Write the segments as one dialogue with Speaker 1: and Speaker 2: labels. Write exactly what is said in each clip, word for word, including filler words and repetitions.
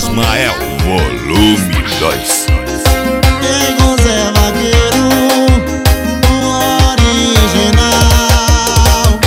Speaker 1: Ismael, volume dois.
Speaker 2: Quem José Vaqueiro, o original.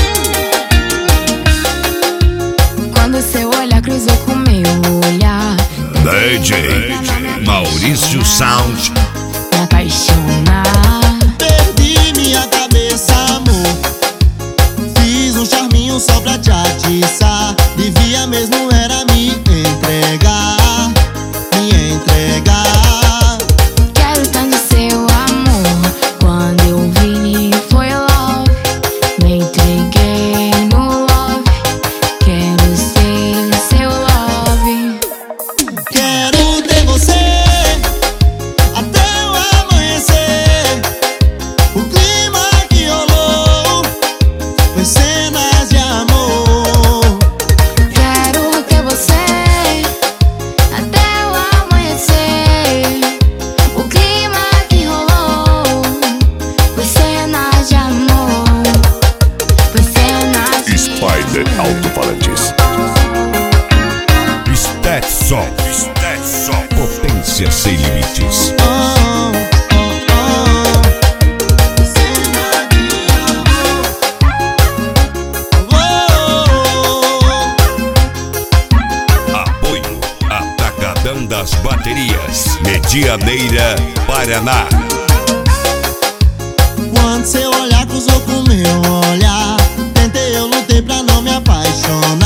Speaker 3: Quando seu olhar cruzou com meu olhar,
Speaker 1: D J Maurício Sound.
Speaker 3: me apaixonar.
Speaker 2: Perdi minha cabeça, amor. Fiz um charminho só pra te atiçar. Devia mesmo era me entregar, me entregar.
Speaker 3: Quero tanto seu amor. Quando eu vi foi love. Me entreguei no love. Quero ser seu love.
Speaker 2: Quero ter você até o amanhecer. O clima que rolou foi cenas de amor.
Speaker 3: Quero ter você até o amanhecer. O clima que rolou foi cenas de amor. Foi cenas de
Speaker 1: Spider Alto-Falantes. Stetson. Stetson. Potência sem limites.
Speaker 2: Oh, oh, oh. Cena de amor. Oh.
Speaker 1: Apoio Atacadão das Baterias, Medianeira, Paraná.
Speaker 2: Quando seu olhar cruzou com meu olhar, tentei, eu lutei pra não me apaixonar.